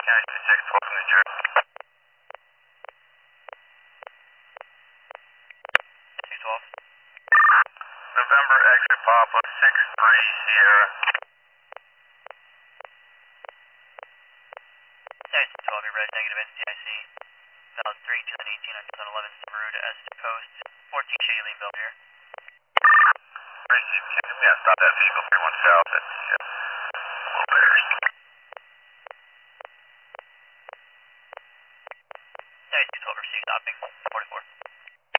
County 612 from New Jersey. 612. November exit Papa 63 Sierra. County 612, you're red, negative NCIC. Valid 3, 2018 on 2011 Summer Route as post 14 Shady Lane, Belvedere. Received, can you stop that vehicle 31 south? That's a little embarrassing.